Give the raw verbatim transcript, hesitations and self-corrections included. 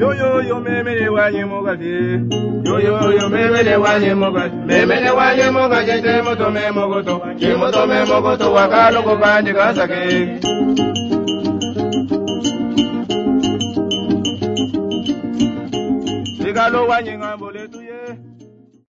Yo yo yo me me le wanye mogati. Yo yo yo me me le wanye mogati. Me me le wanye mogati te moto me mogoto. Chi moto me mogoto wakalo ko bandi kasake. Igalo wanye ngam